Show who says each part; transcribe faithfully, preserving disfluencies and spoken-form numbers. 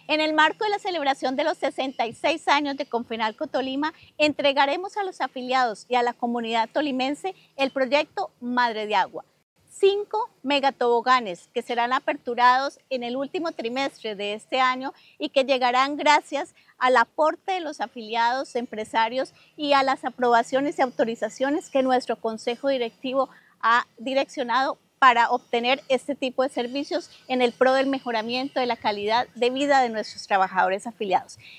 Speaker 1: En el marco de la celebración de los sesenta y seis años de Confenalco Tolima, entregaremos a los afiliados y a la comunidad tolimense el proyecto Madre de Agua. Cinco megatoboganes que serán aperturados en el último trimestre de este año y que llegarán gracias al aporte de los afiliados, empresarios y a las aprobaciones y autorizaciones que nuestro Consejo Directivo ha direccionado para obtener este tipo de servicios en el pro del mejoramiento de la calidad de vida de nuestros trabajadores afiliados.